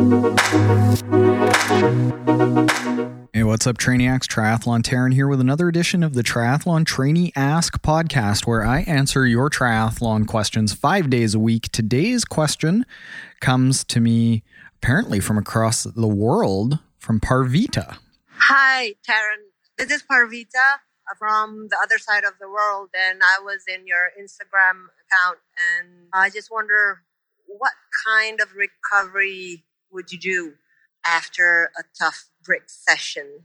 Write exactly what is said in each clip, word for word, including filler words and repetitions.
Hey, what's up, Trainiacs? Triathlon Taryn here with another edition of the Triathlon Trainee Ask podcast, where I answer your triathlon questions five days a week. Today's question comes to me apparently from across the world from Parvita. Hi, Taryn. This is Parvita from the other side of the world, and I was in your Instagram account, and I just wonder, what kind of recovery would you do after a tough brick session?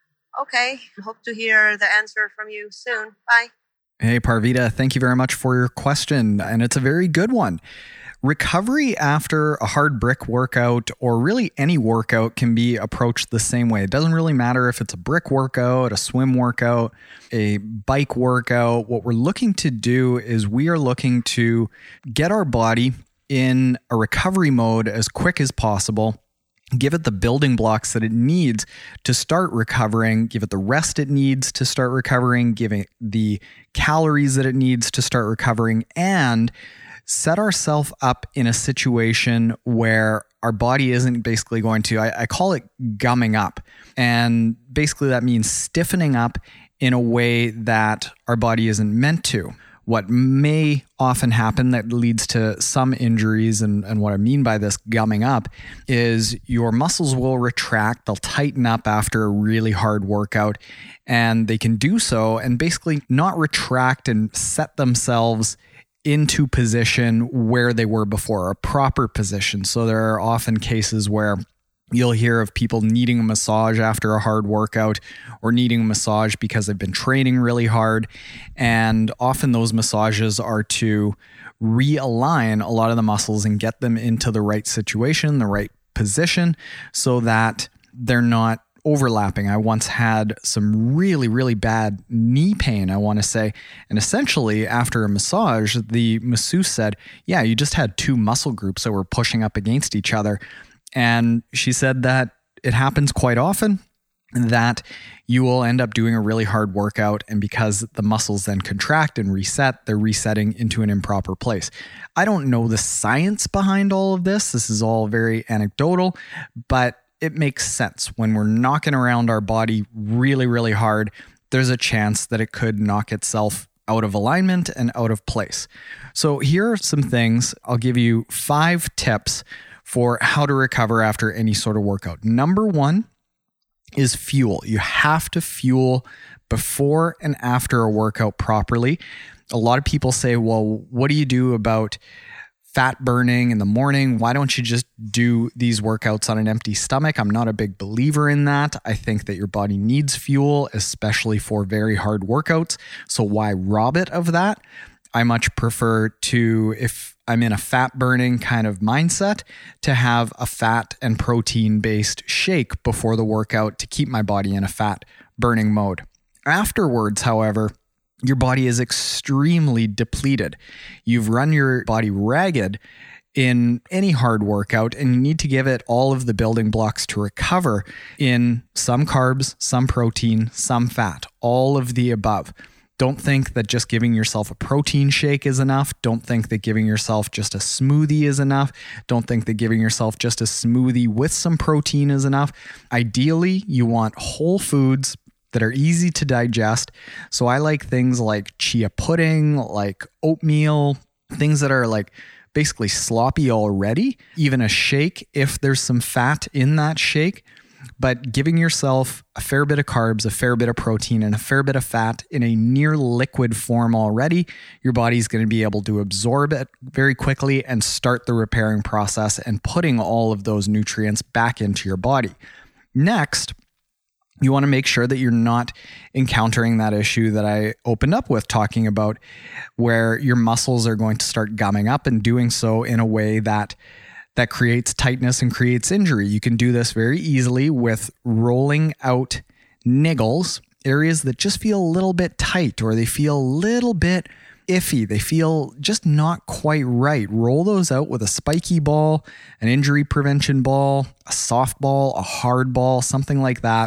Okay, hope to hear the answer from you soon. Bye. Hey, Parvita, thank you very much for your question, and it's a very good one. Recovery after a hard brick workout, or really any workout, can be approached the same way. It doesn't really matter if it's a brick workout, a swim workout, a bike workout. What we're looking to do is we are looking to get our body in a recovery mode as quick as possible, give it the building blocks that it needs to start recovering, give it the rest it needs to start recovering, give it the calories that it needs to start recovering, and set ourselves up in a situation where our body isn't basically going to, I, I call it gumming up. And basically that means stiffening up in a way that our body isn't meant to. What may often happen that leads to some injuries, and, and what I mean by this gumming up, is your muscles will retract, they'll tighten up after a really hard workout, and they can do so and basically not retract and set themselves into position where they were before, a proper position. So there are often cases where you'll hear of people needing a massage after a hard workout, or needing a massage because they've been training really hard. And often those massages are to realign a lot of the muscles and get them into the right situation, the right position, so that they're not overlapping. I once had some really, really bad knee pain, I want to say. And essentially, after a massage, the masseuse said, yeah, you just had two muscle groups that were pushing up against each other. And she said that it happens quite often, that you will end up doing a really hard workout, and because the muscles then contract and reset, they're resetting into an improper place. I don't know the science behind all of this. This is all very anecdotal, but it makes sense. When we're knocking around our body really, really hard, there's a chance that it could knock itself out of alignment and out of place. So here are some things. I'll give you five tips for how to recover after any sort of workout. Number one is fuel. You have to fuel before and after a workout properly. A lot of people say, well, what do you do about fat burning in the morning? Why don't you just do these workouts on an empty stomach? I'm not a big believer in that. I think that your body needs fuel, especially for very hard workouts. So why rob it of that? I much prefer to, if I'm in a fat burning kind of mindset, to have a fat and protein based shake before the workout to keep my body in a fat burning mode. Afterwards, however, your body is extremely depleted. You've run your body ragged in any hard workout, and you need to give it all of the building blocks to recover in some carbs, some protein, some fat, all of the above. Don't think that just giving yourself a protein shake is enough. Don't think that giving yourself just a smoothie is enough. Don't think that giving yourself just a smoothie with some protein is enough. Ideally, you want whole foods that are easy to digest. So I like things like chia pudding, like oatmeal, things that are like basically sloppy already, even a shake if there's some fat in that shake. But giving yourself a fair bit of carbs, a fair bit of protein, and a fair bit of fat in a near liquid form already, your body's going to be able to absorb it very quickly and start the repairing process and putting all of those nutrients back into your body. Next, you want to make sure that you're not encountering that issue that I opened up with talking about, where your muscles are going to start gumming up and doing so in a way that that creates tightness and creates injury. You can do this very easily with rolling out niggles, areas that just feel a little bit tight, or they feel a little bit iffy. They feel just not quite right. Roll those out with a spiky ball, an injury prevention ball, a soft ball, a hard ball, something like that.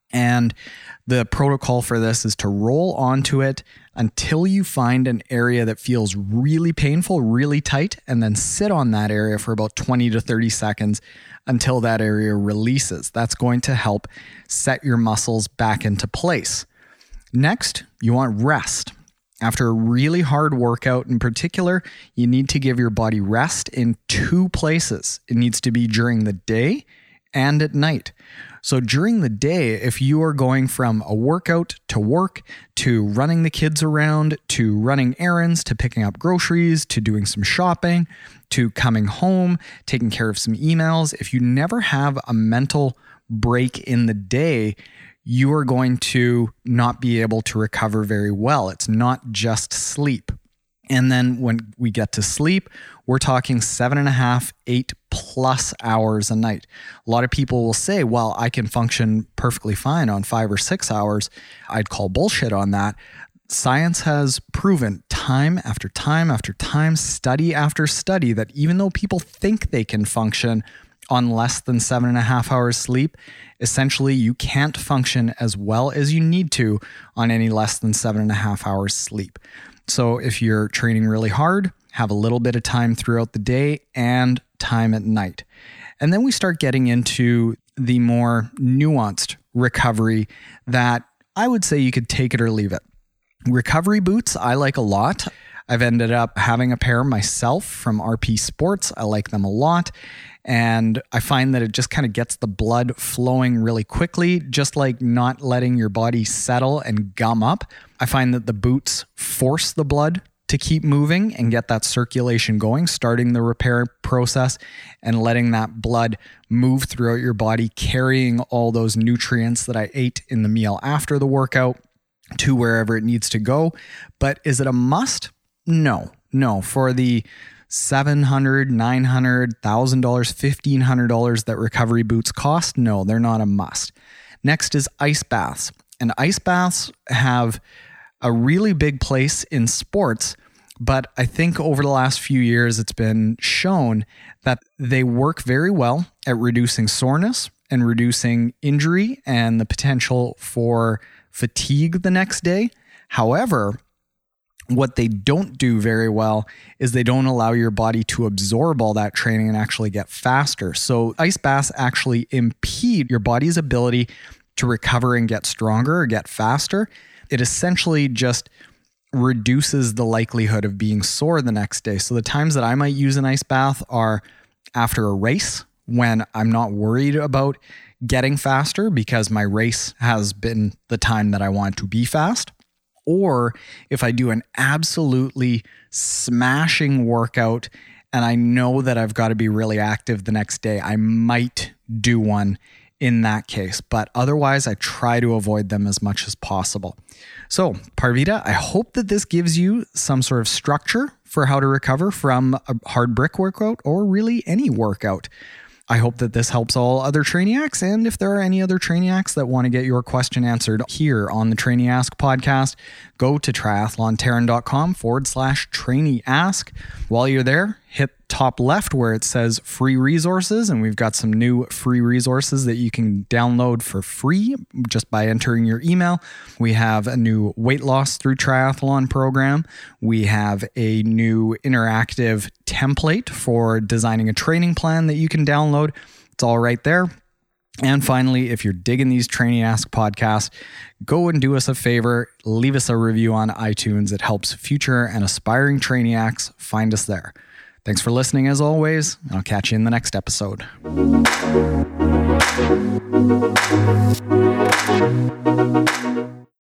And the protocol for this is to roll onto it until you find an area that feels really painful, really tight, and then sit on that area for about twenty to thirty seconds until that area releases. That's going to help set your muscles back into place. Next, you want rest. After a really hard workout in particular, you need to give your body rest in two places. It needs to be during the day and at night. So during the day, if you are going from a workout to work, to running the kids around, to running errands, to picking up groceries, to doing some shopping, to coming home, taking care of some emails, if you never have a mental break in the day, you are going to not be able to recover very well. It's not just sleep. And then when we get to sleep, we're talking seven and a half, eight plus hours a night. A lot of people will say, well, I can function perfectly fine on five or six hours. I'd call bullshit on that. Science has proven time after time after time, study after study, that even though people think they can function on less than seven and a half hours sleep, essentially you can't function as well as you need to on any less than seven and a half hours sleep. So if you're training really hard, have a little bit of time throughout the day and time at night. And then we start getting into the more nuanced recovery that I would say you could take it or leave it. Recovery boots, I like a lot. I've ended up having a pair myself from R P Sports. I like them a lot. And I find that it just kind of gets the blood flowing really quickly, just like not letting your body settle and gum up. I find that the boots force the blood to keep moving and get that circulation going, starting the repair process and letting that blood move throughout your body, carrying all those nutrients that I ate in the meal after the workout to wherever it needs to go. But is it a must? No, no. For the seven hundred dollars, nine hundred dollars, one thousand dollars, fifteen hundred dollars that recovery boots cost, no, they're not a must. Next is ice baths. And ice baths have a really big place in sports, but I think over the last few years, it's been shown that they work very well at reducing soreness and reducing injury and the potential for fatigue the next day. However, what they don't do very well is they don't allow your body to absorb all that training and actually get faster. So ice baths actually impede your body's ability to recover and get stronger or get faster. It essentially just reduces the likelihood of being sore the next day. So the times that I might use an ice bath are after a race, when I'm not worried about getting faster because my race has been the time that I want to be fast. Or if I do an absolutely smashing workout and I know that I've got to be really active the next day, I might do one in that case. But otherwise, I try to avoid them as much as possible. So, Parvita, I hope that this gives you some sort of structure for how to recover from a hard brick workout or really any workout. I hope that this helps all other Trainiacs. And if there are any other Trainiacs that want to get your question answered here on the Trainee Ask podcast, go to triathlonterran.com forward slash Trainee Ask. While you're there, hit top left where it says free resources. And we've got some new free resources that you can download for free just by entering your email. We have a new weight loss through triathlon program. We have a new interactive template for designing a training plan that you can download. It's all right there. And finally, if you're digging these Trainee Ask podcasts, go and do us a favor, leave us a review on iTunes. It helps future and aspiring Trainiacs find us there. Thanks for listening as always, and I'll catch you in the next episode.